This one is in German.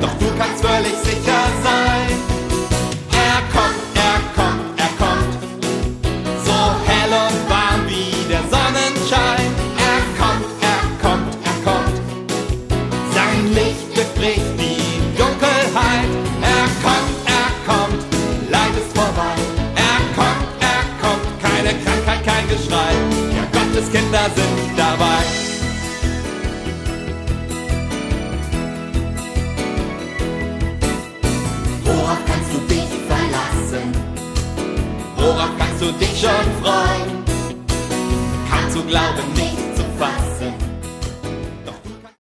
doch du kannst völlig sicher sein. Er kommt, er kommt, er kommt, so hell und warm wie der Sonnenschein. Er kommt, er kommt, er kommt, sein Licht bebricht die Dunkelheit. Er kommt, Leid ist vorbei. Er kommt, keine Krankheit, kein Geschrei. Ja, Gottes Kinder sind dabei. Worauf kannst du dich verlassen? Worauf kannst du dich schon freuen? Kaum zu glauben, nicht zu fassen.